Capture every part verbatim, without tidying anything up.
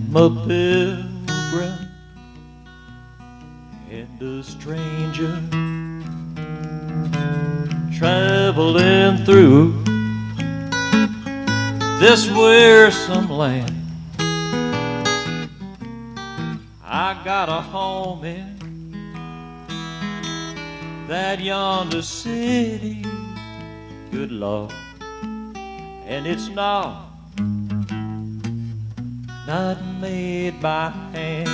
I'm a pilgrim and a stranger, traveling through this wearisome land. I got a home in that yonder city, good Lord, and it's not not made by hand.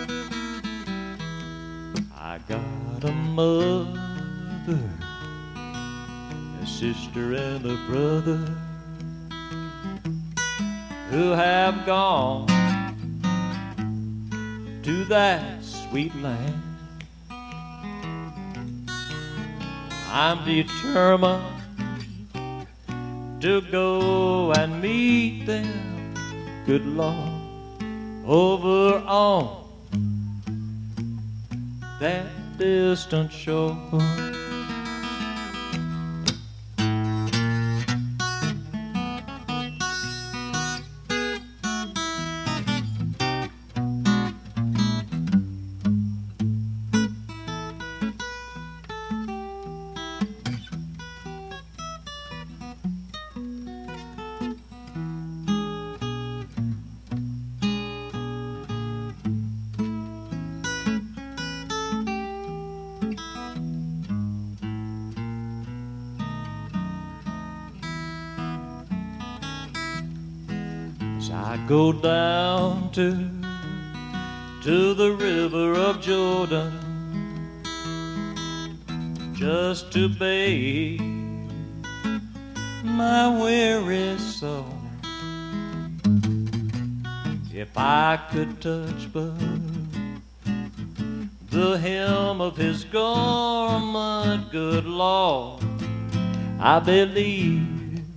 I got a mother, a sister and a brother who have gone to that sweet land. I'm determined to go and meet them, good Lord, over on that distant shore. I go down to, to the river of Jordan just to bathe my weary soul. If I could touch but the hem of his garment, good Lord, I believe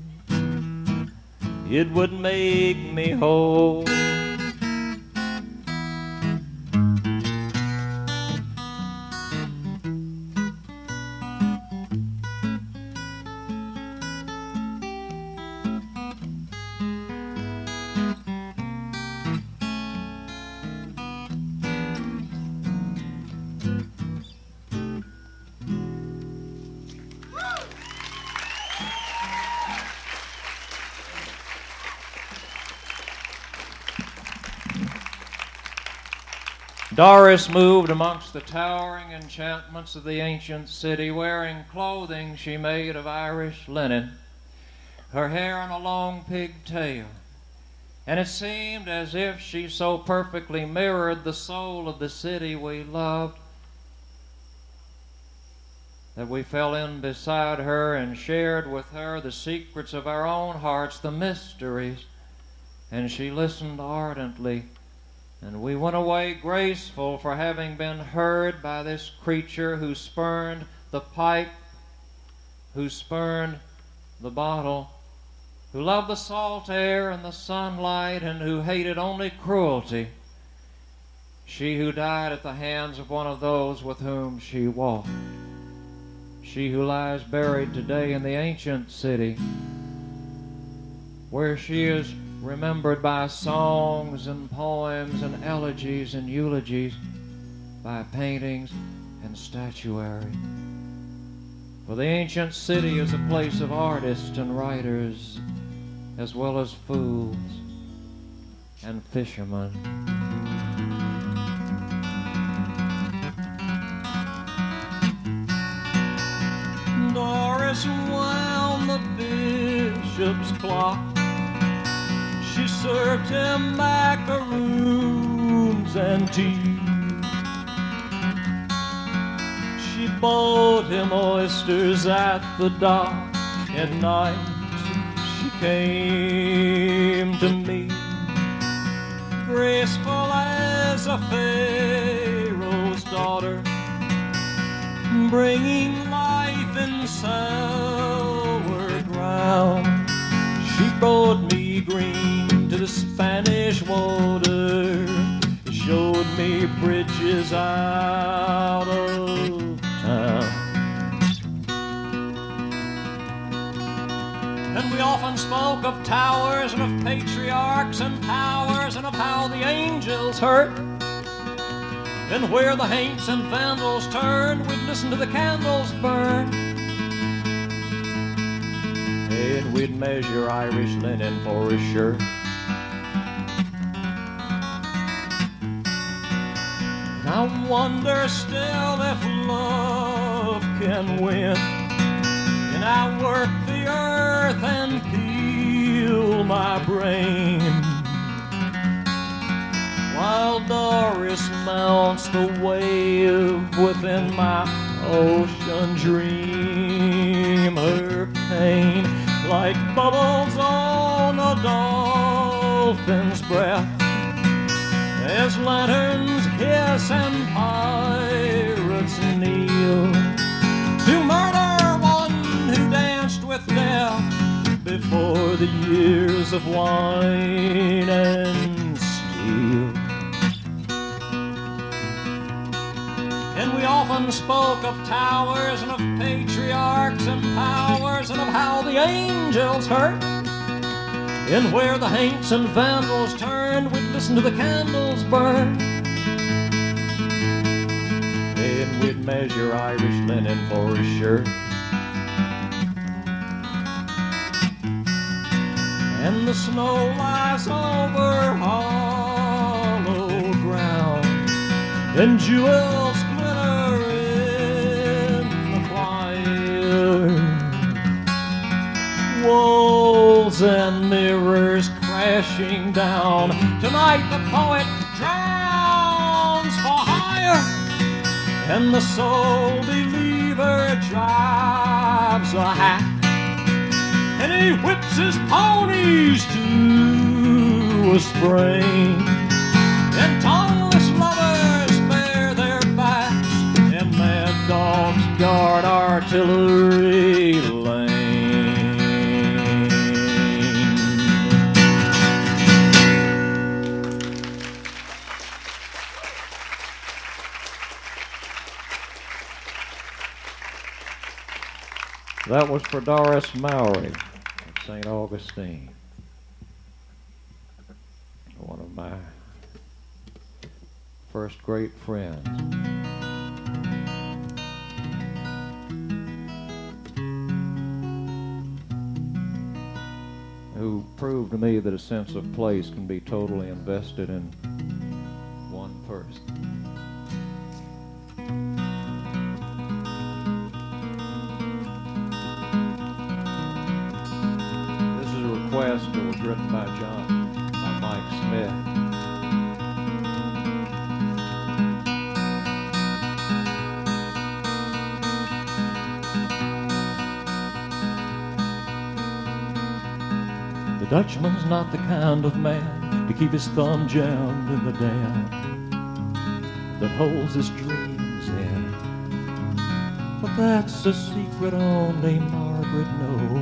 it would make me whole. Doris moved amongst the towering enchantments of the ancient city, wearing clothing she made of Irish linen, her hair in a long pigtail, and it seemed as if she so perfectly mirrored the soul of the city we loved that we fell in beside her and shared with her the secrets of our own hearts, the mysteries, and she listened ardently. And we went away graceful for having been heard by this creature who spurned the pipe, who spurned the bottle, who loved the salt air and the sunlight, and who hated only cruelty. She who died at the hands of one of those with whom she walked. She who lies buried today in the ancient city, where she is remembered by songs and poems and elegies and eulogies, by paintings and statuary. For the ancient city is a place of artists and writers, as well as fools and fishermen. Doris wound the bishop's clock. She served him macaroons and tea. She bought him oysters at the dock. At night she came to me, graceful as a pharaoh's daughter, bringing life in sour ground. She brought me green to the Spanish water, showed me bridges out of town. And we often spoke of towers and of patriarchs and powers towers and of how the angels hurt. And where the haints and vandals turned, we'd listen to the candles burn. And we'd measure Irish linen for his shirt. And I wonder still if love can win. And I work the earth and peel my brain, while Doris mounts the wave within my ocean dream. Her pain like bubbles on a dolphin's breath, as lanterns hiss and pirates kneel to murder one who danced with death before the years of wine and steel. And we often spoke of towers and of patriarchs and powers and of how the angels hurt. And where the haints and vandals turned, we'd listen to the candles burn. And we'd measure Irish linen for his shirt. And the snow lies over hollow ground, and jewels glitter in the fire. Walls and mirrors crashing down. Tonight the poet drowns for hire, and the soul believer drives a hack, and he whips his ponies to a spring. And tongueless lovers bare their backs, and mad dogs guard artillery lane. That was for Doris Mowry of Saint Augustine, one of my first great friends. Who proved to me that a sense of place can be totally invested in one person. Request that was written by John, by Mike Smith. The Dutchman's not the kind of man to keep his thumb jammed in the dam that holds his dreams in. But that's a secret only Margaret knows.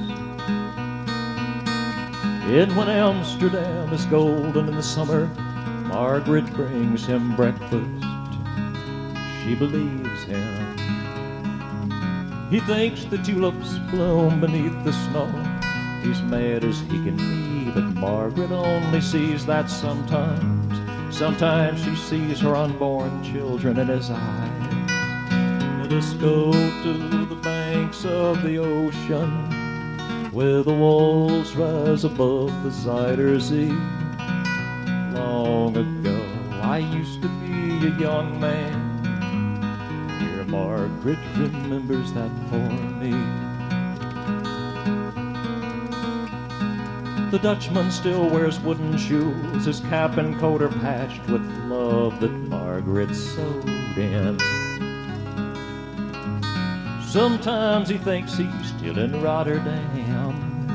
And when Amsterdam is golden in the summer, Margaret brings him breakfast. She believes him. He thinks the tulips bloom beneath the snow. He's mad as he can be, but Margaret only sees that sometimes. Sometimes she sees her unborn children in his eyes. Let us go to the banks of the ocean, where the walls rise above the Zuider Zee. Long ago, I used to be a young man. Dear Margaret remembers that for me. The Dutchman still wears wooden shoes. His cap and coat are patched with love that Margaret sewed in. Sometimes he thinks he's still in Rotterdam,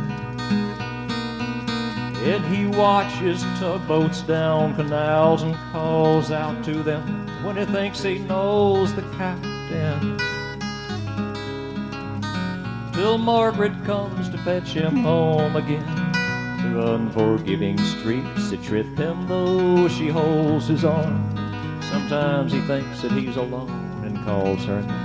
and he watches tugboats down canals and calls out to them when he thinks he knows the captain. Till Margaret comes to fetch him home again. Through unforgiving streets that trip him though she holds his arm. Sometimes he thinks that he's alone and calls her name.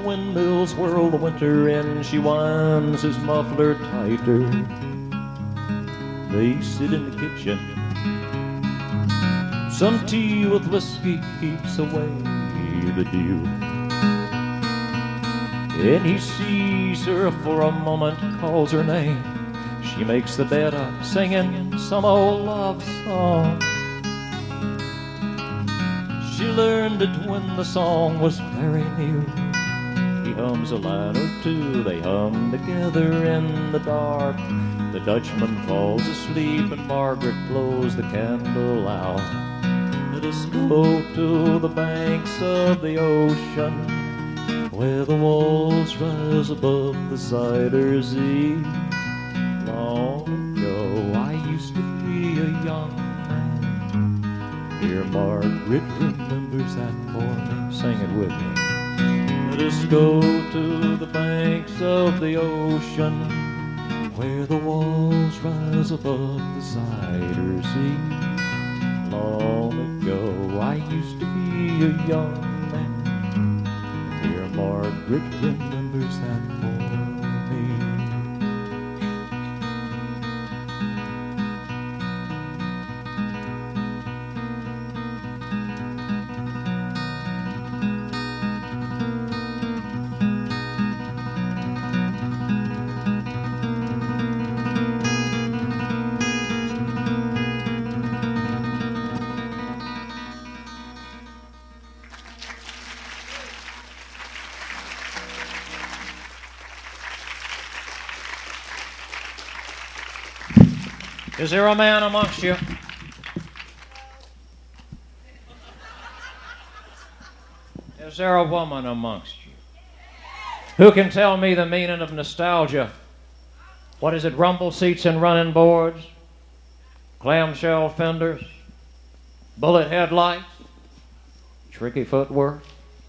windmills whirl the winter in, she winds his muffler tighter. They sit in the kitchen. Some tea with whiskey keeps away the dew. And he sees her for a moment, calls her name. She makes the bed up, singing some old love song. She learned it when the song was very new. He hums a line or two, they hum together in the dark. The Dutchman falls asleep and Margaret blows the candle out. Let us go to the banks of the ocean, where the walls rise above the cider sea. Long ago I used to be a young man. Dear Margaret remembers that for me. Sing it with me. Let us go to the banks of the ocean, where the walls rise above the cider sea. Long ago I used to be a young man. Dear Margaret remembers that for me. Is there a man amongst you? Is there a woman amongst you? Who can tell me the meaning of nostalgia? What is it, rumble seats and running boards? Clamshell fenders? Bullet headlights? Tricky footwork?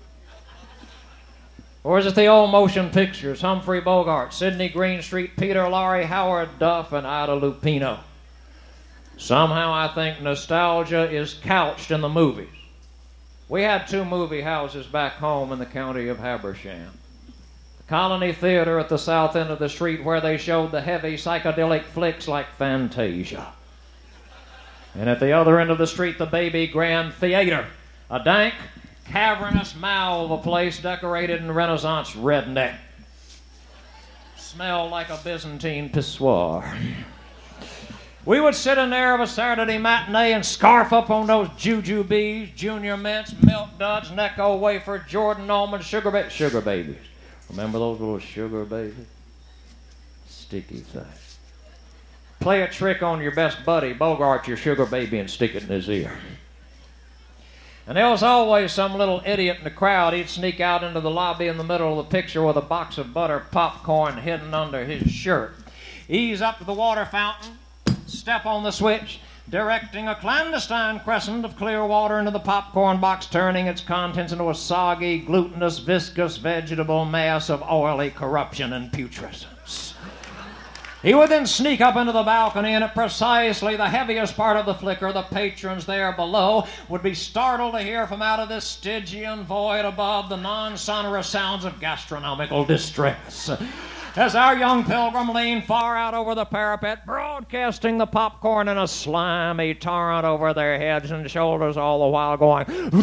Or is it the old motion pictures? Humphrey Bogart, Sidney Greenstreet, Peter Lorre, Howard Duff, and Ida Lupino. Somehow I think nostalgia is couched in the movies. We had two movie houses back home in the county of Habersham. The Colony Theater at the south end of the street, where they showed the heavy psychedelic flicks like Fantasia. And at the other end of the street, the Baby Grand Theater, a dank, cavernous mowl of a place decorated in Renaissance redneck. Smelled like a Byzantine pissoir. We would sit in there of a Saturday matinee and scarf up on those Jujubes, Junior Mints, Milk Duds, Necco Wafer, Jordan Almond, Sugar, ba- sugar Babies. Remember those little Sugar Babies? Sticky things. Play a trick on your best buddy, Bogart your Sugar Baby, and stick it in his ear. And there was always some little idiot in the crowd. He'd sneak out into the lobby in the middle of the picture with a box of butter popcorn hidden under his shirt. Ease up to the water fountain, step on the switch, directing a clandestine crescent of clear water into the popcorn box, turning its contents into a soggy, glutinous, viscous, vegetable mass of oily corruption and putrescence. He would then sneak up into the balcony, and at precisely the heaviest part of the flicker, the patrons there below would be startled to hear from out of this Stygian void above the non-sonorous sounds of gastronomical distress. As our young pilgrim leaned far out over the parapet, broadcasting the popcorn in a slimy torrent over their heads and shoulders, all the while going,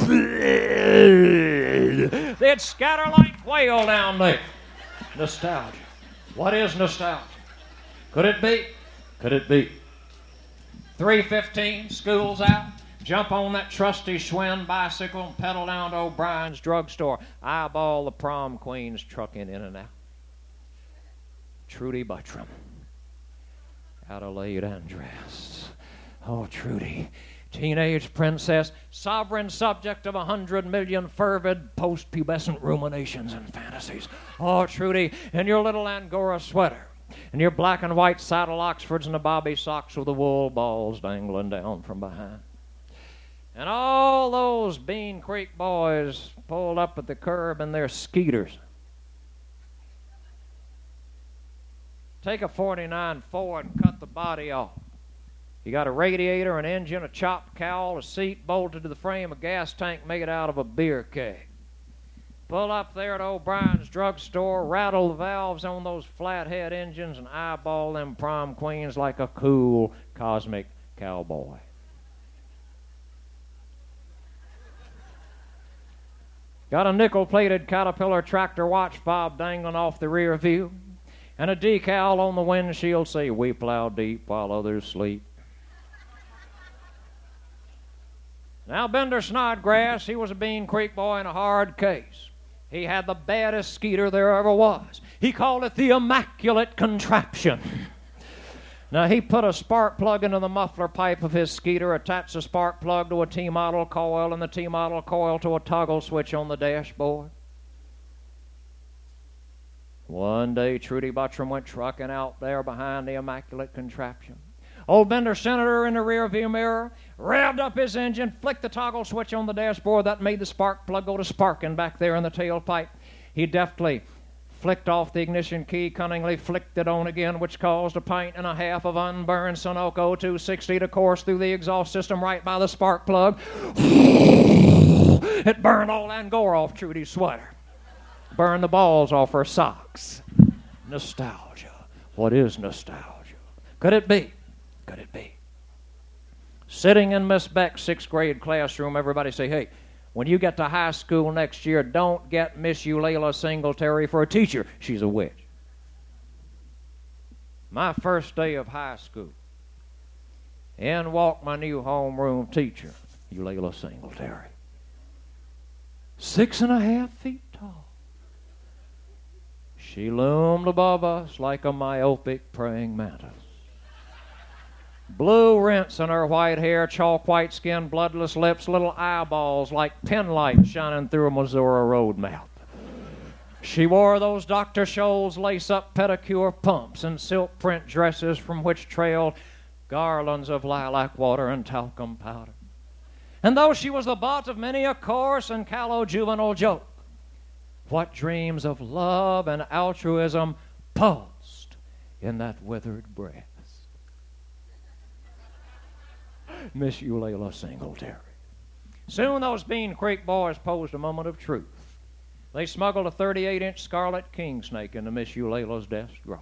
they'd scatter like quail down there. Nostalgia. What is nostalgia? Could it be? Could it be? three fifteen, school's out. Jump on that trusty Schwinn bicycle and pedal down to O'Brien's drugstore. Eyeball the prom queens trucking in and out. Trudy Buttram, Adelaide Andress. Oh, Trudy, teenage princess, sovereign subject of a hundred million fervid post-pubescent ruminations and fantasies. Oh, Trudy, in your little Angora sweater, and your black and white saddle Oxfords and the bobby socks with the wool balls dangling down from behind. And all those Bean Creek boys pulled up at the curb in their skeeters. Take a forty-nine Ford and cut the body off. You got a radiator, an engine, a chopped cowl, a seat bolted to the frame, a gas tank made out of a beer keg. Pull up there at O'Brien's drugstore, rattle the valves on those flathead engines, and eyeball them prom queens like a cool cosmic cowboy. Got a nickel-plated Caterpillar tractor watch fob dangling off the rear view, and a decal on the windshield say, "We plow deep while others sleep." Now, Bender Snodgrass, he was a Bean Creek boy in a hard case. He had the baddest skeeter there ever was. He called it the Immaculate Contraption. Now, he put a spark plug into the muffler pipe of his skeeter, attached the spark plug to a T-model coil, and the T-model coil to a toggle switch on the dashboard. One day, Trudy Buttram went trucking out there behind the Immaculate Contraption. Old Bender Senator in the rear-view mirror revved up his engine, flicked the toggle switch on the dashboard. That made the spark plug go to sparking back there in the tailpipe. He deftly flicked off the ignition key, cunningly flicked it on again, which caused a pint and a half of unburned Sunoco two sixty to course through the exhaust system right by the spark plug. It burned all Angora off Trudy's sweater. Burned the balls off her socks. Nostalgia. What is nostalgia? Could it be? Could it be? Sitting in Miss Beck's sixth grade classroom, everybody say, "Hey, when you get to high school next year, don't get Miss Eulalia Singletary for a teacher. She's a witch." My first day of high school, in walked my new homeroom teacher, Eulalia Singletary. Six and a half feet tall. She loomed above us like a myopic praying mantis. Blue rints in her white hair, chalk white skin, bloodless lips, little eyeballs like pin lights shining through a Missouri road map. She wore those Doctor Scholl's lace-up pedicure pumps and silk print dresses from which trailed garlands of lilac water and talcum powder. And though she was the butt of many a coarse and callow juvenile joke, what dreams of love and altruism pulsed in that withered breast. Miss Eulalia Singletary. Soon those Bean Creek boys posed a moment of truth. They smuggled a thirty-eight inch scarlet king snake into Miss Eulalia's desk drawer.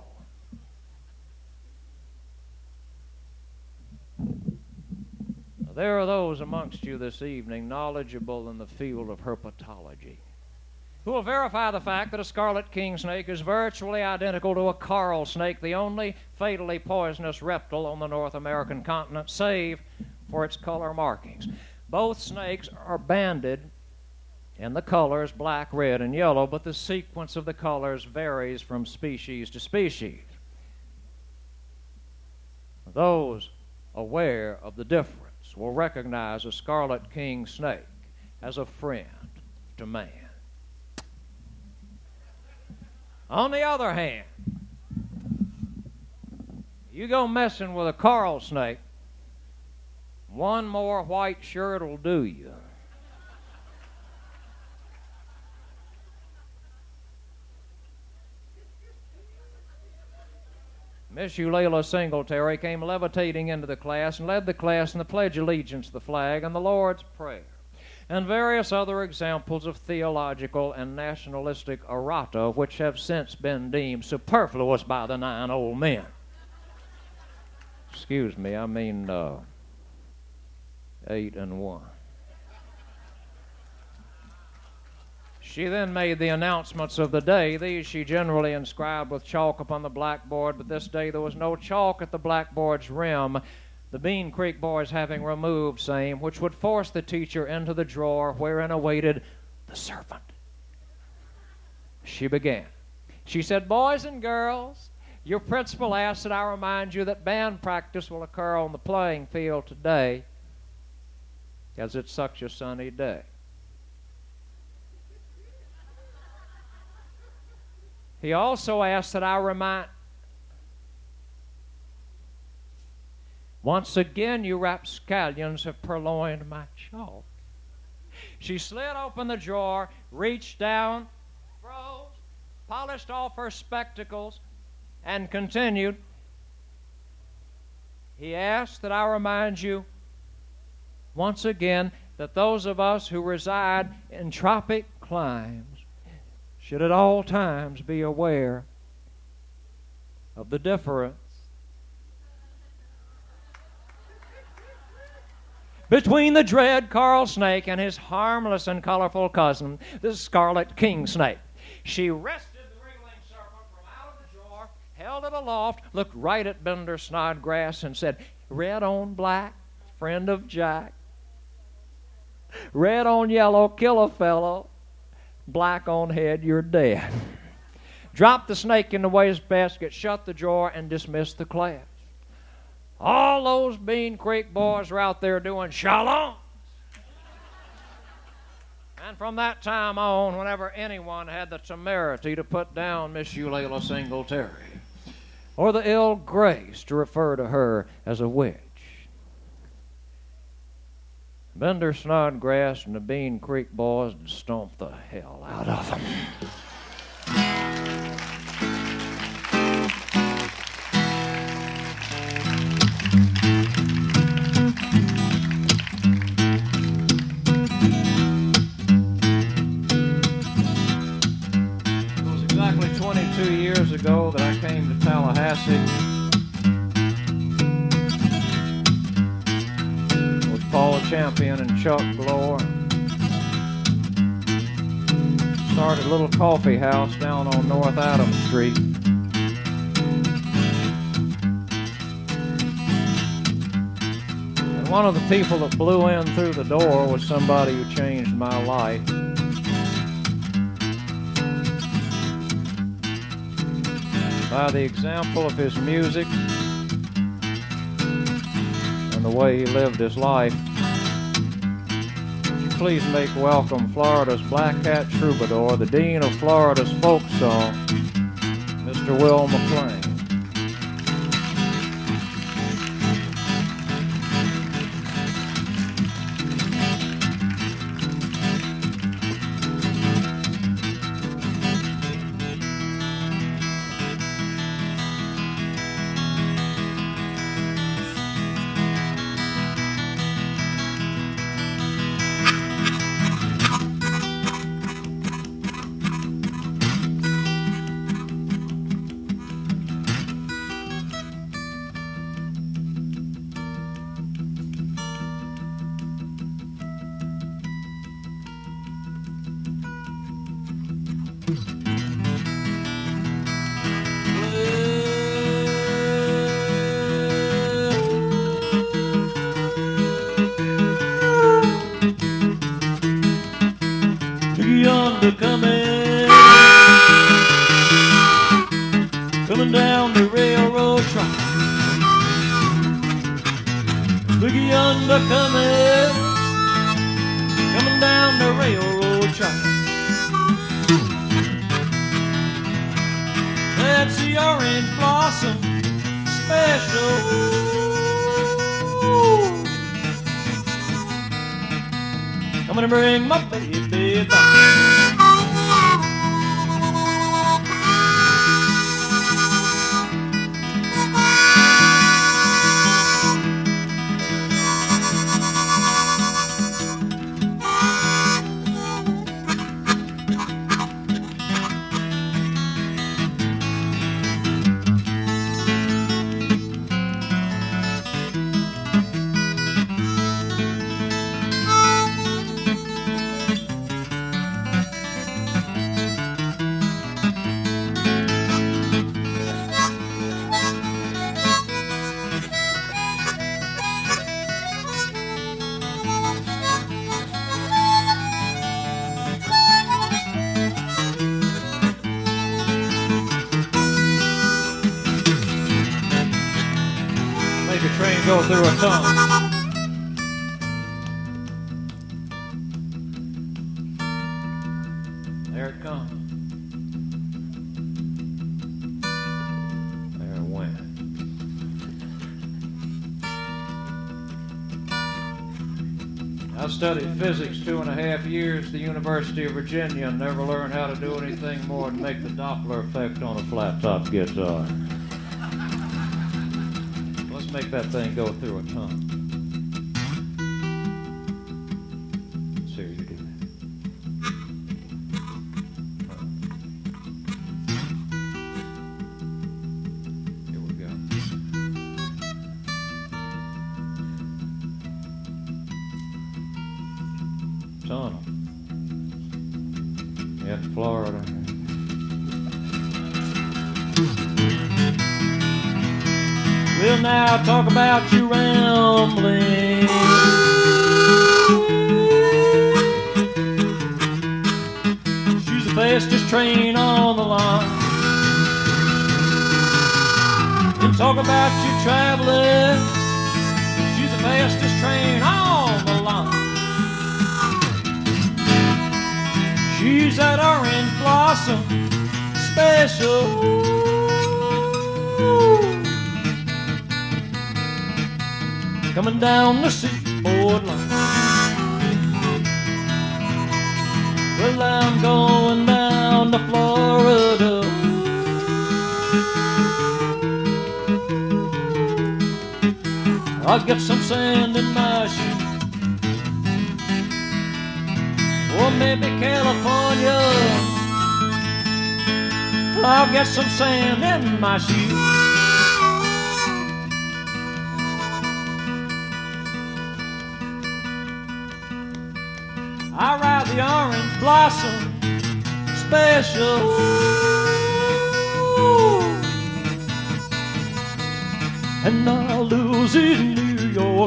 There are those amongst you this evening knowledgeable in the field of herpetology who will verify the fact that a scarlet king snake is virtually identical to a coral snake, the only fatally poisonous reptile on the North American continent, save for its color markings. Both snakes are banded in the colors black, red, and yellow, but the sequence of the colors varies from species to species. Those aware of the difference will recognize a scarlet king snake as a friend to man. On the other hand, you go messing with a coral snake, one more white shirt will do you. Miss Eulalia Singletary came levitating into the class and led the class in the Pledge of Allegiance to the flag and the Lord's Prayer, and various other examples of theological and nationalistic errata which have since been deemed superfluous by the nine old men. Excuse me, I mean uh, eight and one. She then made the announcements of the day. These she generally inscribed with chalk upon the blackboard, but this day there was no chalk at the blackboard's rim, the Bean Creek boys having removed same, which would force the teacher into the drawer wherein awaited the serpent. She began. She said, "Boys and girls, your principal asks that I remind you that band practice will occur on the playing field today, as it's such a sunny day. He also asks that I remind..." Once again, you rapscallions have purloined my chalk. She slid open the drawer, reached down, froze, polished off her spectacles, and continued. He asks that I remind you once again that those of us who reside in tropic climes should at all times be aware of the difference between the dread coral snake and his harmless and colorful cousin, the scarlet king snake. She wrested the wriggling serpent from out of the jar, held it aloft, looked right at Bender Snodgrass, and said, "Red on black, friend of Jack. Red on yellow, kill a fellow. Black on head, you're dead." Dropped the snake in the wastebasket, shut the drawer, and dismissed the class. All those Bean Creek boys were out there doing shalom. And from that time on, whenever anyone had the temerity to put down Miss Eulalia Singletary, or the ill grace to refer to her as a witch, Bender Snodgrass and the Bean Creek boys would stomp the hell out of them. It was exactly twenty-two years ago that I came to Tallahassee with Paul Champion and Chuck Glore. Started a little coffee house down on North Adams Street. And one of the people that blew in through the door was somebody who changed my life. By the example of his music and the way he lived his life, please make welcome Florida's Black Hat Troubadour, the Dean of Florida's folk song, Mister Will McLean. Coming, coming down the railroad track. Look yonder coming, coming down the railroad track. That's the orange blossom special. Coming to bring my baby back. Train go through a tunnel. There it comes. There it went. I studied physics two and a half years at the University of Virginia and never learned how to do anything more than make the Doppler effect on a flat top guitar. Make that thing go through a tunnel. See you do that. in Florida. We'll now talk about your rambling. She's the fastest train on the line. We'll talk about your traveling. She's the fastest train on the line. She's that orange blossom special. Coming down the seaboard line. Well, I'm going down to Florida. I'll get some sand in my shoe. Or maybe California. I'll get some sand in my shoe. I ride the orange blossom special. And I'll lose in New York.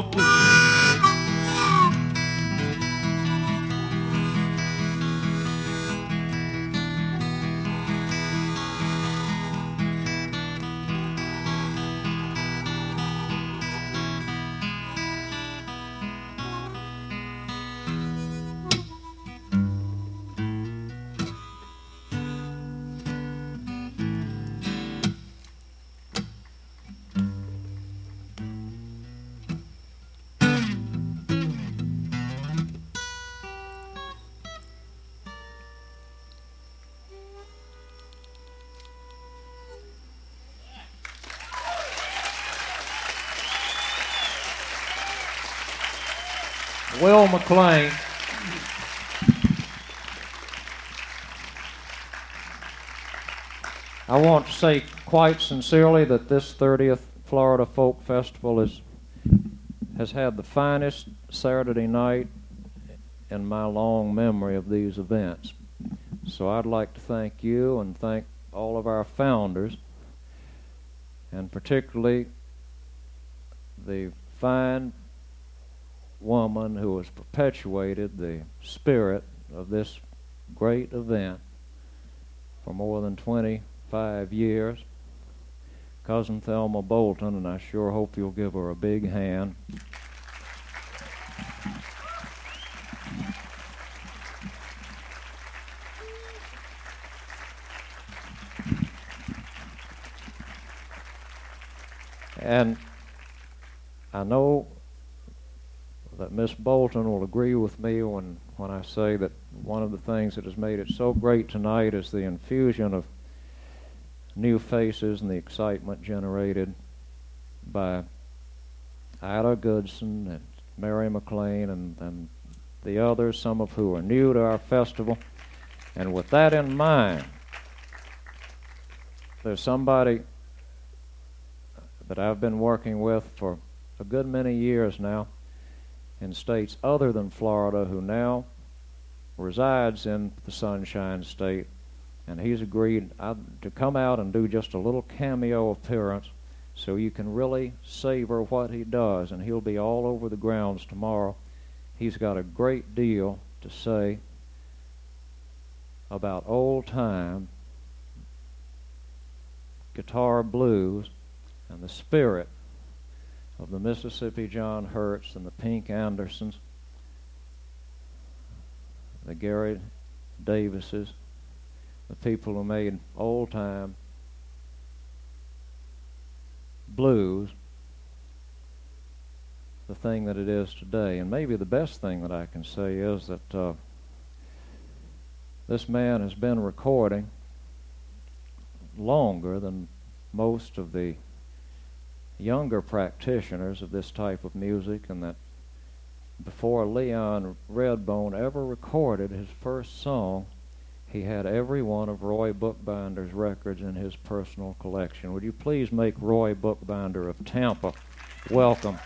Will McLean. I want to say quite sincerely that this thirtieth Florida Folk Festival is, has had the finest Saturday night in my long memory of these events. So I'd like to thank you and thank all of our founders, and particularly the fine woman who has perpetuated the spirit of this great event for more than twenty-five years, Cousin Thelma Bolton, and I sure hope you'll give her a big hand. And I know that Miss Bolton will agree with me when, when I say that one of the things that has made it so great tonight is the infusion of new faces and the excitement generated by Ida Goodson and Mary McLean and, and the others, some of who are new to our festival. And with that in mind, there's somebody that I've been working with for a good many years now in states other than Florida, who now resides in the Sunshine State, and he's agreed to come out and do just a little cameo appearance so you can really savor what he does, and he'll be all over the grounds tomorrow. He's got a great deal to say about old-time guitar blues and the spirit of the Mississippi John Hurts and the Pink Andersons, the Gary Davises, the people who made old-time blues the thing that it is today. And maybe the best thing that I can say is that uh, this man has been recording longer than most of the younger practitioners of this type of music, and that before Leon Redbone ever recorded his first song, he had every one of Roy Bookbinder's records in his personal collection. Would you please make Roy Bookbinder of Tampa welcome?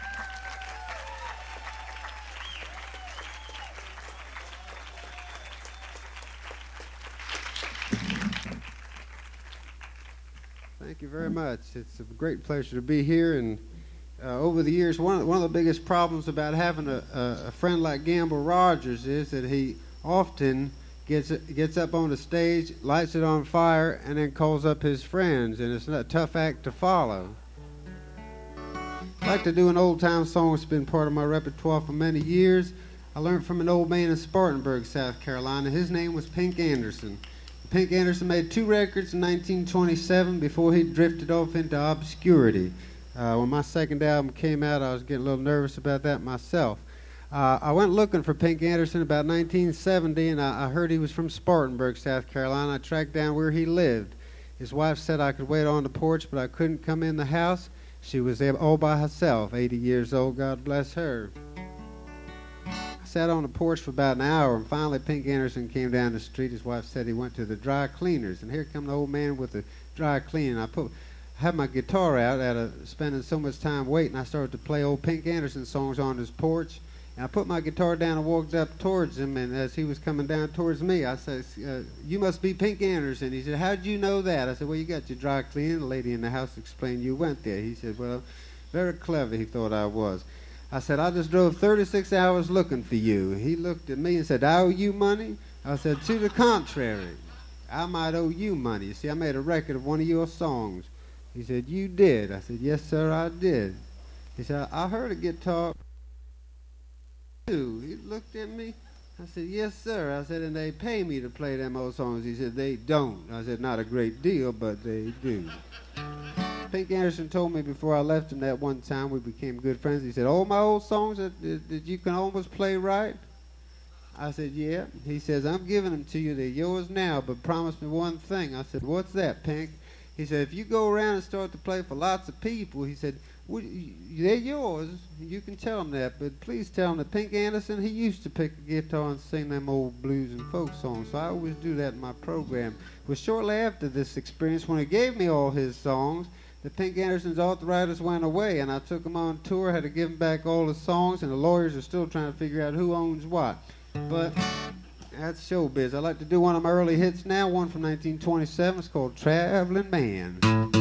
you very much. It's a great pleasure to be here. And uh, over the years, one of, one of the biggest problems about having a, a, a friend like Gamble Rogers is that he often gets gets up on the stage, lights it on fire, and then calls up his friends, and it's a tough act to follow. I like to do an old-time song that's been part of my repertoire for many years. I learned from an old man in Spartanburg, South Carolina. His name was Pink Anderson. Pink Anderson made two records in nineteen twenty-seven before he drifted off into obscurity. Uh, when my second album came out, I was getting a little nervous about that myself. Uh, I went looking for Pink Anderson about nineteen seventy, and I, I heard he was from Spartanburg, South Carolina. I tracked down where he lived. His wife said I could wait on the porch, but I couldn't come in the house. She was there all by herself, eighty years old, God bless her. I sat on the porch for about an hour, and finally Pink Anderson came down the street. His wife said he went to the dry cleaners, and here come the old man with the dry cleaning. I put, I had my guitar out out of spending so much time waiting. I started to play old Pink Anderson songs on his porch, and I put my guitar down and walked up towards him, and as he was coming down towards me, I said, uh, you must be Pink Anderson. He said, how'd you know that? I said, well, you got your dry cleaning. The lady in the house explained you went there. He said, well, very clever, he thought I was. I said, I just drove thirty-six hours looking for you. He looked at me and said, I owe you money? I said, to the contrary, I might owe you money. You see, I made a record of one of your songs. He said, you did? I said, yes, sir, I did. He said, I heard a guitar. He looked at me. I said, yes, sir. I said, and they pay me to play them old songs. He said, they don't. I said, not a great deal, but they do. Pink Anderson told me before I left him that one time, we became good friends. He said, all my old songs that, that, that you can almost play right? I said, yeah. He says, I'm giving them to you. They're yours now, but promise me one thing. I said, what's that, Pink? He said, if you go around and start to play for lots of people, he said, well, they're yours. You can tell them that, but please tell them that Pink Anderson, he used to pick a guitar and sing them old blues and folk songs, so I always do that in my program. It was shortly after this experience, when he gave me all his songs, that Pink Anderson's arthritis went away, and I took him on tour, had to give him back all the songs, and the lawyers are still trying to figure out who owns what. But that's showbiz. I like to do one of my early hits now, one from nineteen twenty-seven. It's called Traveling Man.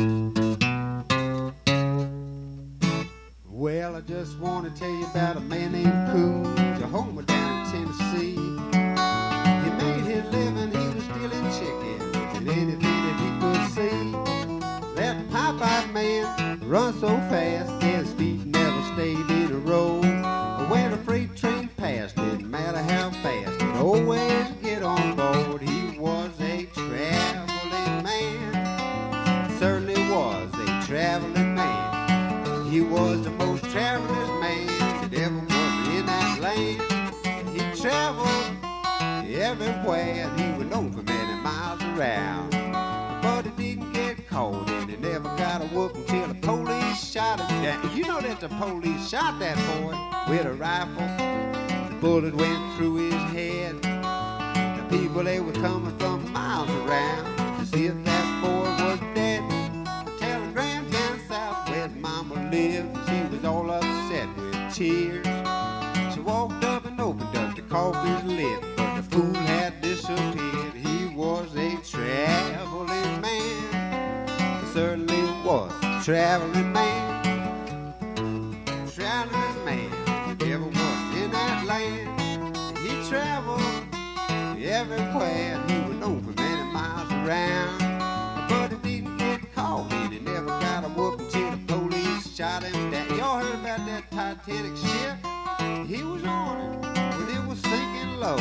Well, I just want to tell you about a man named Coons, a homer down in Tennessee. He made his living, he was stealing chickens and anything that he could see. That Popeye man run so fast, his feet never stayed in a row. When a freight train passed, didn't matter how fast, he'd always get on board. He was a traveling man, certainly was a traveling man. He was the most travelers man that ever was in that land. He traveled everywhere, and he was known for many miles around. But he didn't get caught, and he never got a whoop until the police shot him down. You know that the police shot that boy with a rifle. The bullet went through his head. The people, they were coming from miles around to see if that boy was dead. Telegram down south where Mama lived, she was all upset with tears. She walked up and opened up the coffin lid, but the fool had disappeared. He was a traveling man, certainly was a traveling man. Traveling man, never was in that land. He traveled everywhere, and he was known for many miles around. But he didn't get caught, and he never got a whoop until the police shot him down. Y'all heard about that Titanic ship? He was on it when it was sinking low.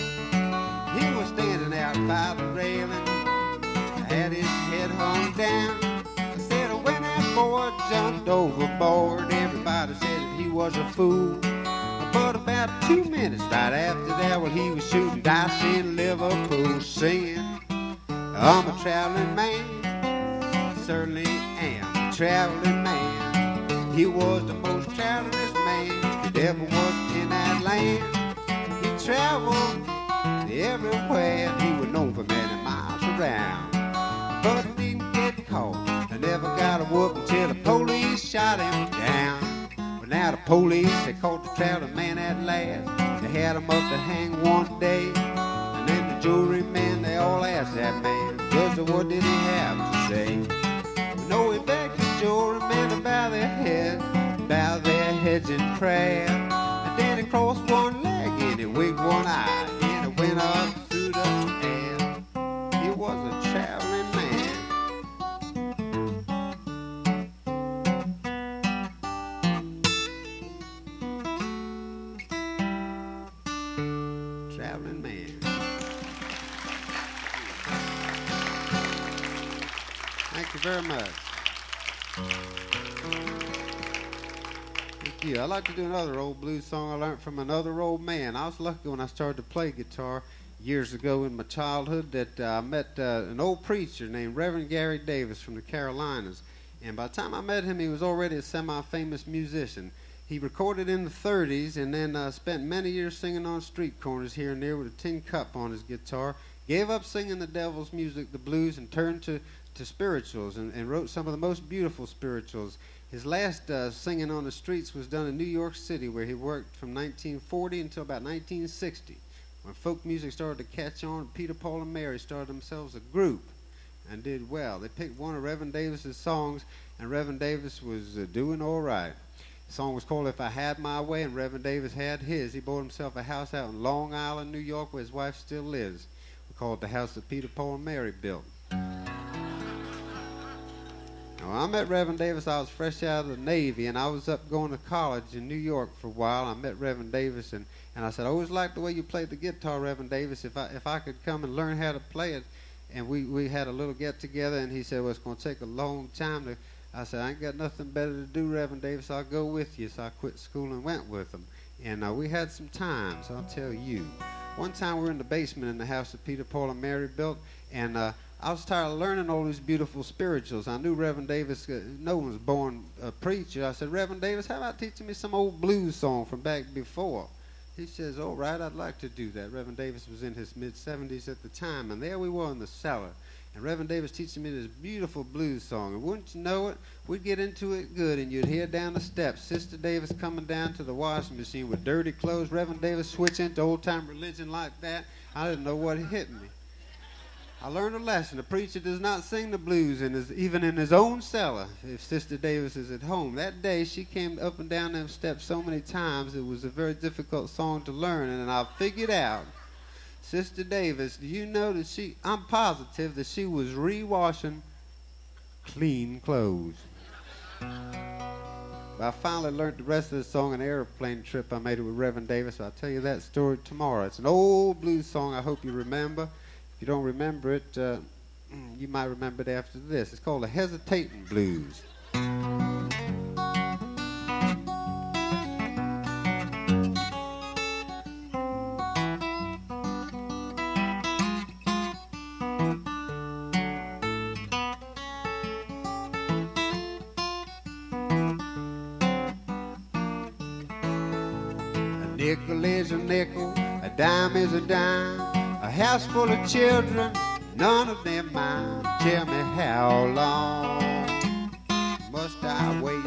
He was standing out by the railing, had his head hung down. I said, when that boy jumped overboard, everybody said that he was a fool. But about two minutes right after that, well, he was shooting dice in Liverpool, singing, I'm a traveling man, certainly am a traveling man. He was the most travelers man that ever was in that land. He traveled everywhere, and he was known for many miles around. But he didn't get caught, and never got a whoop until the police shot him down. But now the police, they caught the traveling man at last. They had him up to hang one day, and then the jurymen, they all asked that man, Judge, what did he have to say? No sure men to bow their heads, bow their heads in prayer. And then he crossed one leg and he winked one eye, and he went up through the air. He was a traveling man. Traveling man. Thank you very much. Thank you. I'd like to do another old blues song I learned from another old man. I was lucky when I started to play guitar years ago in my childhood that uh, I met uh, an old preacher named Reverend Gary Davis from the Carolinas. And by the time I met him, he was already a semi-famous musician. He recorded in the thirties and then uh, spent many years singing on street corners here and there with a tin cup on his guitar. Gave up singing the devil's music, the blues, and turned to, to spirituals and, and wrote some of the most beautiful spirituals. His last uh, singing on the streets was done in New York City, where he worked from nineteen forty until about nineteen sixty. When folk music started to catch on, Peter, Paul, and Mary started themselves a group and did well. They picked one of Reverend Davis's songs, and Reverend Davis was uh, doing all right. The song was called If I Had My Way, and Reverend Davis had his. He bought himself a house out in Long Island, New York, where his wife still lives. We call it the house that Peter, Paul, and Mary built. Now, when I met Reverend Davis, I was fresh out of the Navy, and I was up going to college in New York for a while. I met Reverend Davis, and, and I said, I always liked the way you played the guitar, Reverend Davis. If I if I could come and learn how to play it. And we, we had a little get-together, and he said, well, it's going to take a long time to... I said, I ain't got nothing better to do, Reverend Davis. I'll go with you. So I quit school and went with him. And uh, we had some times, I'll tell you. One time we were in the basement in the house that Peter, Paul, and Mary built, and uh, I was tired of learning all these beautiful spirituals. I knew Reverend Davis, uh, no one was born a preacher. I said, Reverend Davis, how about teaching me some old blues song from back before? He says, all right, I'd like to do that. Reverend Davis was in his mid-seventies at the time, and there we were in the cellar. And Reverend Davis teaching me this beautiful blues song. And wouldn't you know it, we'd get into it good, and you'd hear down the steps Sister Davis coming down to the washing machine with dirty clothes. Reverend Davis switching to old-time religion like that. I didn't know what hit me. I learned a lesson. The preacher does not sing the blues in his, even in his own cellar if Sister Davis is at home. That day, she came up and down them steps so many times, it was a very difficult song to learn, and I figured out, Sister Davis, do you know that she, I'm positive that she was re-washing clean clothes. But I finally learned the rest of the song on an airplane trip I made it with Reverend Davis, so I'll tell you that story tomorrow. It's an old blues song I hope you remember. If you don't remember it, uh, you might remember it after this. It's called the Hesitating Blues. A nickel is a nickel, a dime is a dime. A house full of children, none of them mine. Tell me how long must I wait?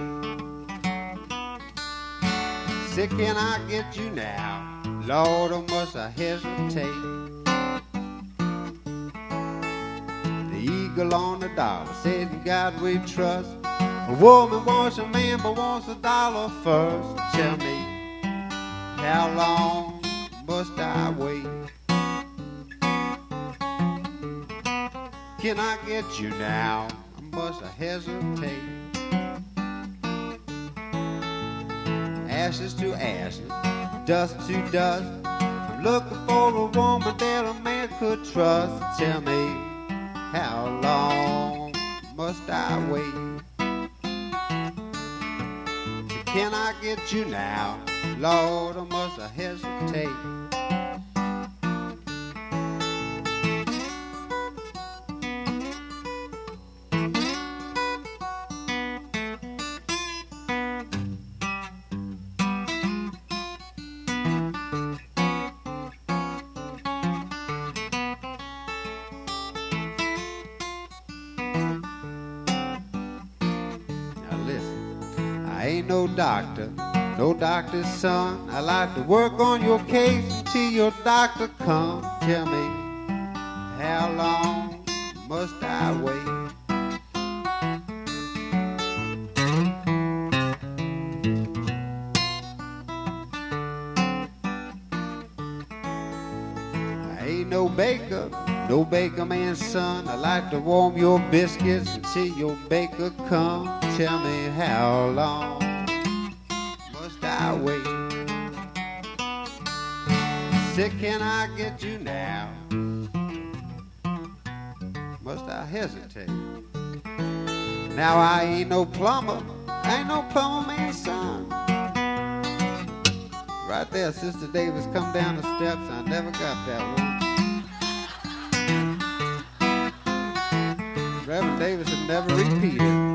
Say, can I get you now? Lord, or must I hesitate? The eagle on the dollar said, in God we trust. A woman wants a man but wants a dollar first. Tell me, how long must I wait? Can I get you now? Must I hesitate? Ashes to ashes, dust to dust. I'm looking for a woman that a man could trust. Tell me, how long must I wait? So can I get you now? Lord, or must I hesitate? I ain't no doctor, no doctor's son. I like to work on your case until your doctor comes. Tell me, how long must I wait? No baker man's son, I like to warm your biscuits until your baker come. Tell me how long must I wait? Say, can I get you now? Must I hesitate? Now I ain't no plumber, I ain't no plumber man's son. Right there, Sister Davis come down the steps, I never got that one. Reverend Davis had never repeated.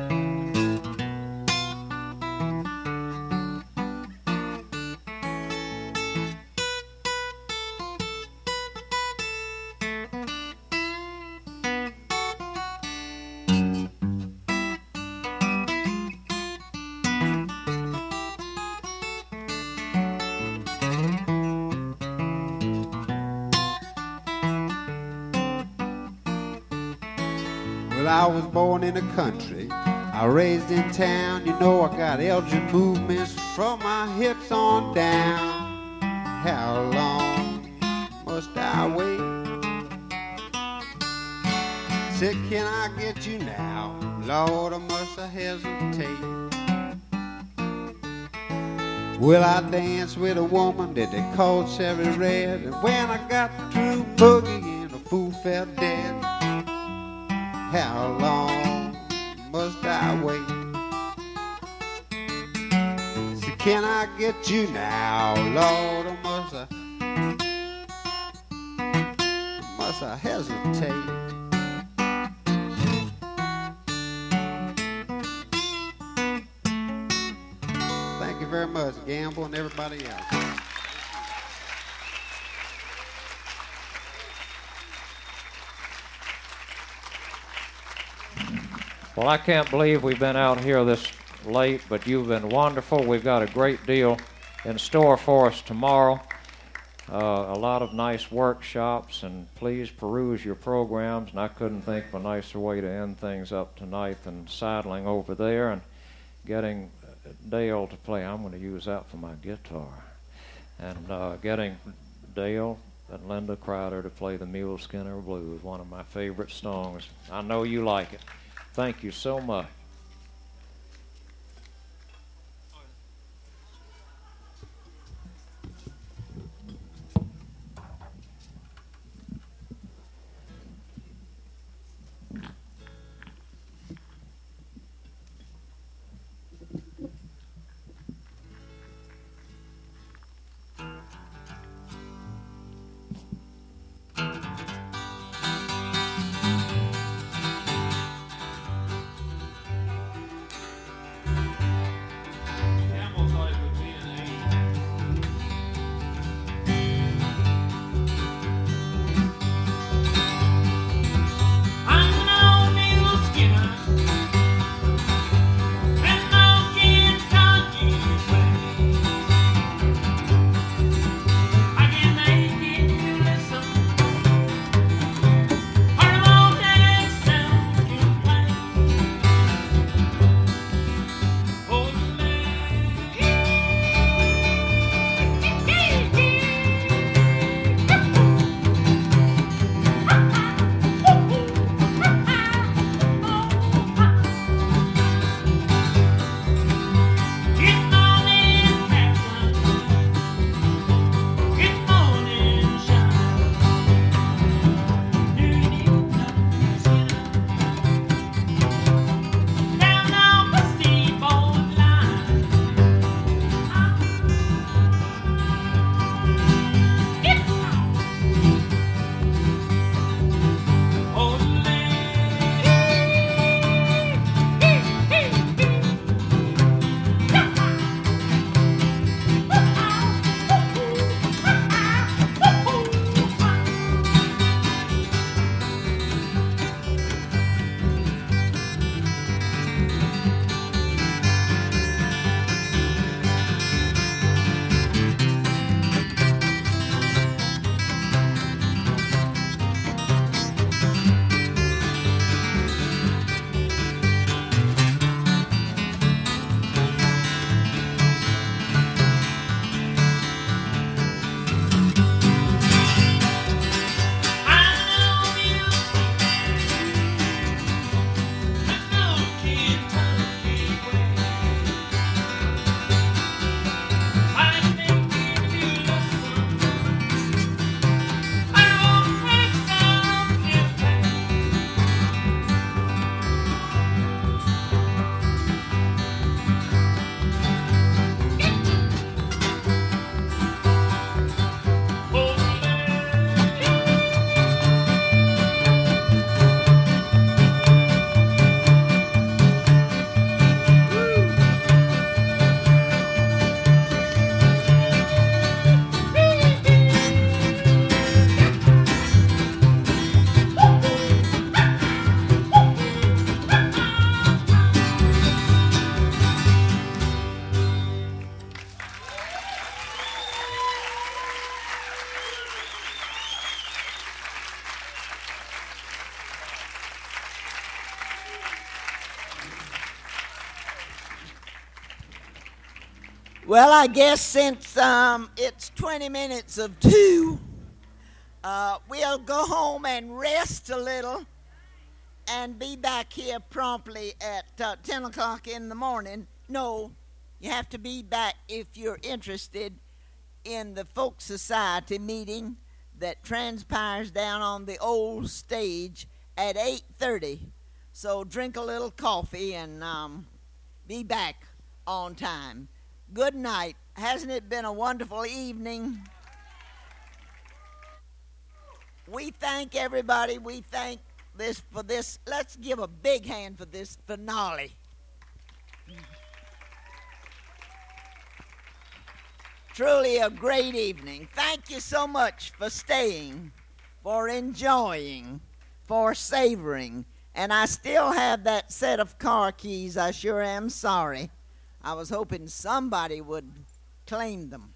I was born in the country, I raised in town. You know I got Elgin movements from my hips on down. How long must I wait? Said, can I get you now? Lord, I must I hesitate? Will I dance with a woman that they called Cherry Red? And when I got through boogieing, the fool fell dead. How long must I wait? So can I get you now, Lord, or must I, must I hesitate? Thank you very much, Gamble and everybody else. Well, I can't believe we've been out here this late, but you've been wonderful. We've got a great deal in store for us tomorrow. Uh, a lot of nice workshops, and please peruse your programs. And I couldn't think of a nicer way to end things up tonight than sidling over there and getting Dale to play. I'm going to use that for my guitar. And uh, getting Dale and Linda Crowder to play the Mule Skinner Blues, one of my favorite songs. I know you like it. Thank you so much. Well, I guess since um, it's twenty minutes of two, uh, we'll go home and rest a little and be back here promptly at uh, ten o'clock in the morning. No, you have to be back if you're interested in the Folk Society meeting that transpires down on the old stage at eight thirty. So drink a little coffee and um, be back on time. Good night. Hasn't it been a wonderful evening? We thank everybody. We thank this for this. Let's give a big hand for this finale. Truly a great evening. Thank you so much for staying, for enjoying, for savoring. And I still have that set of car keys. I sure am sorry. I was hoping somebody would claim them.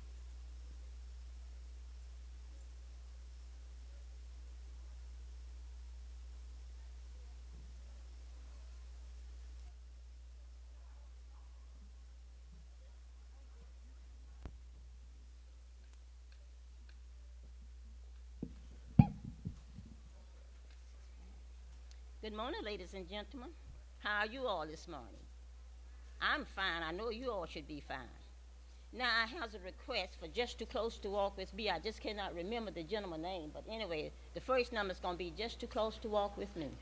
Good morning, ladies and gentlemen. How are you all this morning? I'm fine. I know you all should be fine. Now, I have a request for Just Too Close to Walk With Me. I just cannot remember the gentleman's name. But anyway, the first number is going to be Just Too Close to Walk With Me.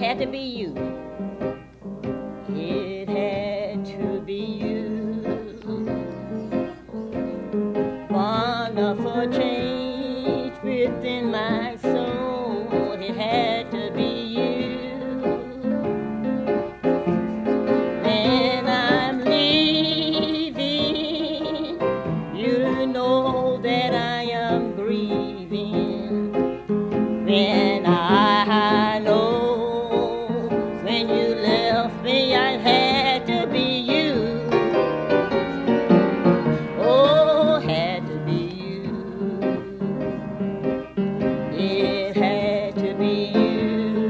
had to be you. It had to be you. Wonderful change within my soul. It had to be you. When I'm leaving, you know that I am grieving. When I know when you left me, I had to be you. Oh, had to be you. It had to be you.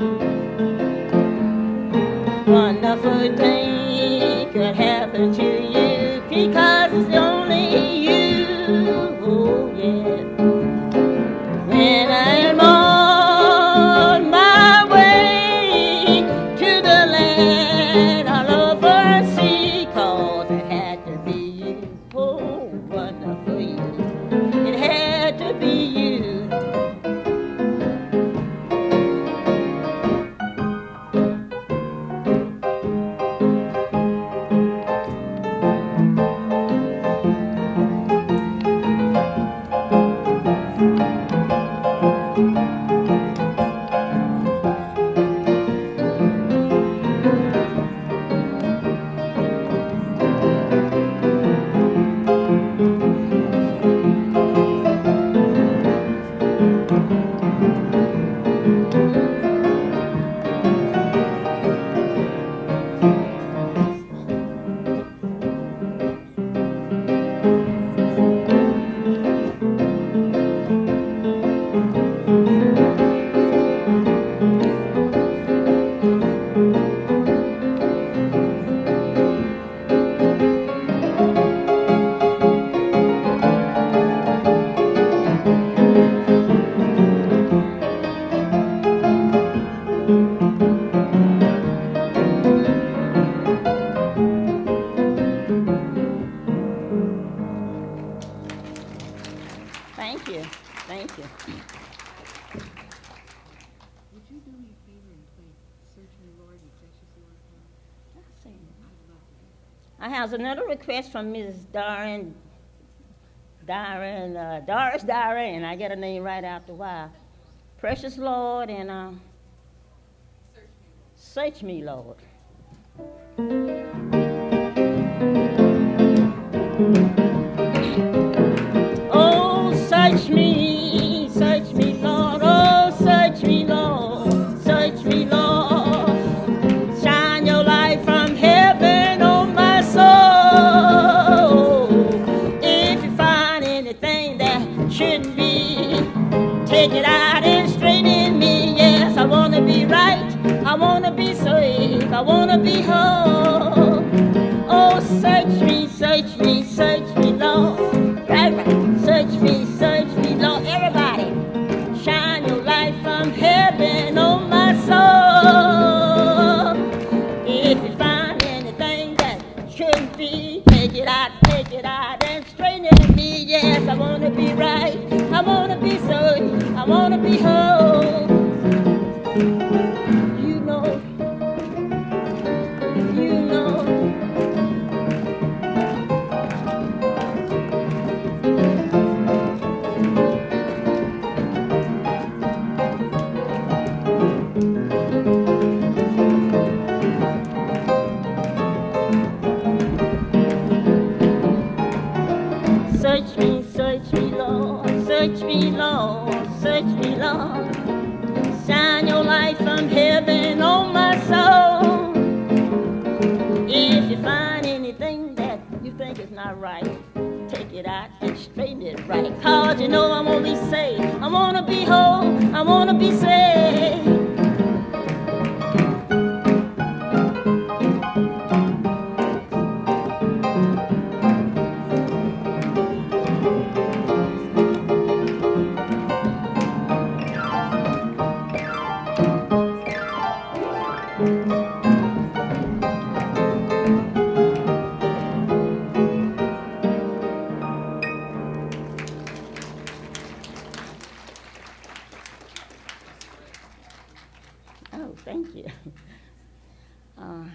Wonderful thing could happen to you because it's only you. Oh, yeah. When I'm on my way to the land all over sea, 'cause it had to be you. Oh, wonderful you. It had to be you. Thank you. Thank you. Would you do me a favor and play Search Me, Lord, and Precious Lord for me? I have another request from Missus Darren, Darren, uh, Doris Darren. I get her name right after a while. Precious Lord and uh, Search Me, Lord. Oh, search me, search me, Lord. Oh, search me, Lord. Search me, Lord. Shine your light from heaven on my soul. If you find anything that shouldn't be, take it out and straighten me. Yes, I want to be right. I want to be safe. I want to be whole. Oh, search me, search me, search me, Lord. Right, right. Search me, search me, Lord. Everybody, shine your light from heaven on my soul. If you find anything that shouldn't be, take it out, take it out and straighten me. Yes, I want to be right. I want to be safe. I want to be whole. You know, you know. Search me, search me, Lord. Search me, Lord. Search me, Lord. Shine your light from heaven on my soul. If you find anything that you think is not right, take it out and straighten it right. 'Cause you know I want to be saved. I want to be whole. I want to be saved. Oh, thank you. Uh,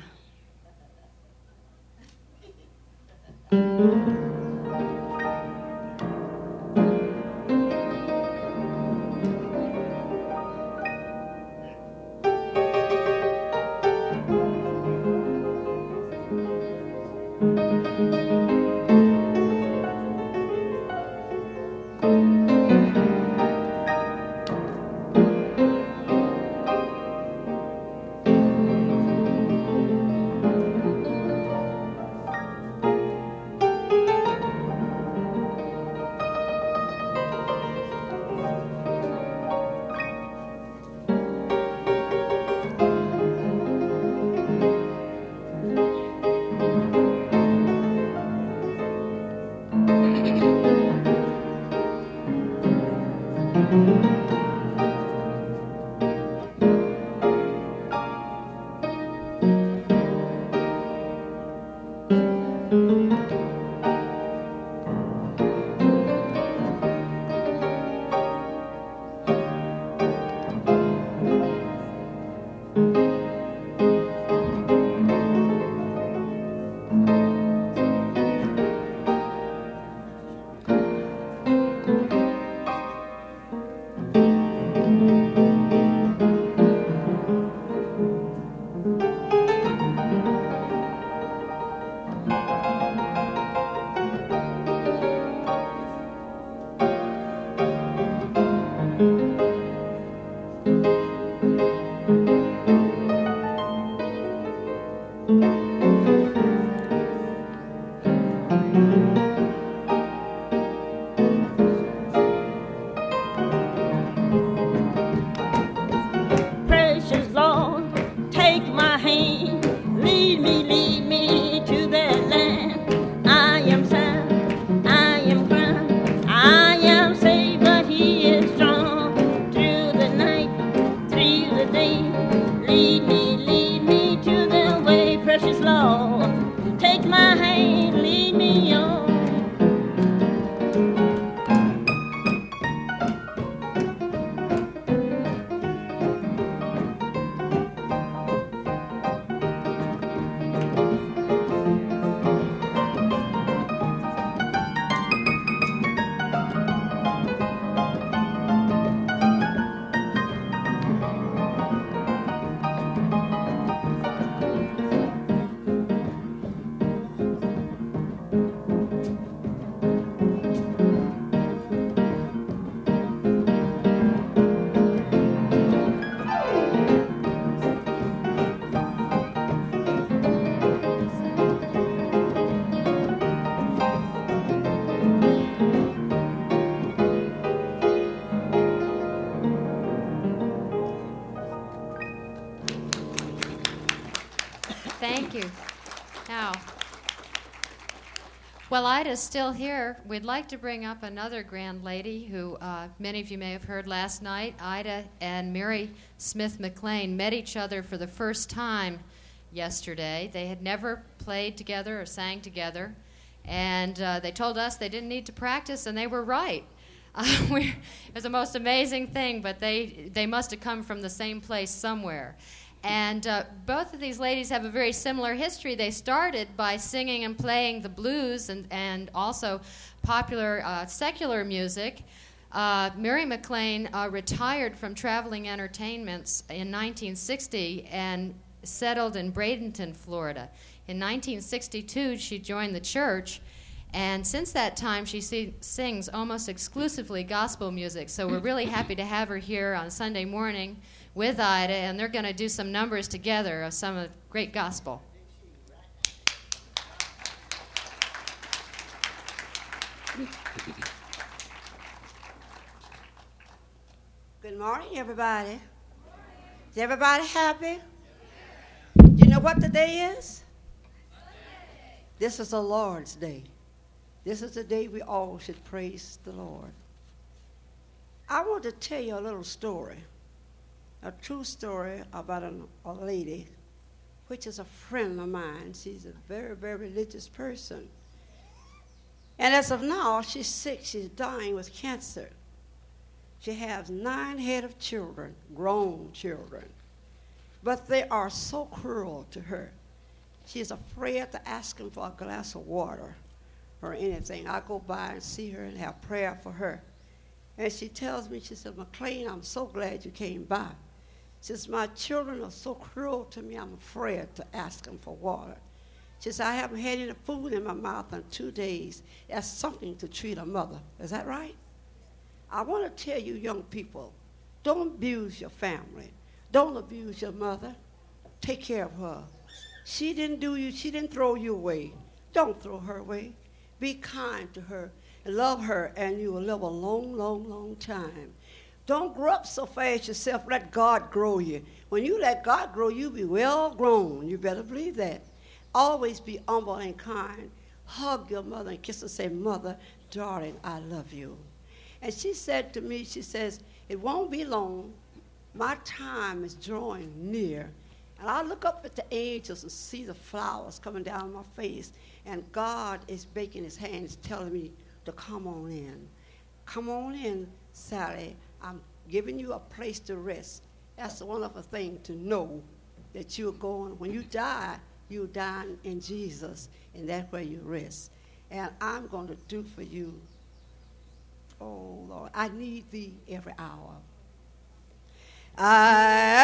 Precious Lord, take my hand, lead me, lead me to that land. I am sad, I am crying, I am saved, but He is strong. Through the night, through the day, lead me, lead me to the way. Precious Lord, take my hand, lead me on. Thank you. Now, while Ida's still here, we'd like to bring up another grand lady who uh, many of you may have heard last night. Ida and Mary Smith McLean met each other for the first time yesterday. They had never played together or sang together, and uh, they told us they didn't need to practice, and they were right. Uh, we, it was the most amazing thing, but they, they must have come from the same place somewhere. And uh, both of these ladies have a very similar history. They started by singing and playing the blues and, and also popular uh, secular music. Uh, Mary McLean uh, retired from traveling entertainments in nineteen sixty and settled in Bradenton, Florida. In nineteen sixty-two, she joined the church, and since that time, she see, sings almost exclusively gospel music. So we're really happy to have her here on Sunday morning with Ida, and they're going to do some numbers together of some of the great gospel. Good morning, everybody. Is everybody happy? You know what the day is? This is the Lord's day. This is the day we all should praise the Lord. I want to tell you a little story. A true story about a, a lady, which is a friend of mine. She's a very, very religious person. And as of now, she's sick. She's dying with cancer. She has nine head of children, grown children. but they are so cruel to her. She's afraid to ask him for a glass of water or anything. I go by and see her and have prayer for her. And she tells me, she said, McLean, I'm so glad you came by. She says, my children are so cruel to me, I'm afraid to ask them for water. She said, I haven't had any food in my mouth in two days. That's something to treat a mother. Is that right? I want to tell you, young people, don't abuse your family. Don't abuse your mother. Take care of her. She didn't do you, she didn't throw you away. Don't throw her away. Be kind to her and love her, and you will live a long, long, long time. Don't grow up so fast yourself. Let God grow you. When you let God grow, you'll be well grown. You better believe that. Always be humble and kind. Hug your mother and kiss her and say, Mother, darling, I love you. And she said to me, she says, it won't be long. My time is drawing near. And I look up at the angels and see the flowers coming down my face. And God is baking his hands, telling me to come on in. Come on in, Sally. I'm giving you a place to rest. That's a wonderful thing to know that you're going. When you die, you die in Jesus, and that's where you rest. And I'm going to do for you, oh, Lord, I need thee every hour. I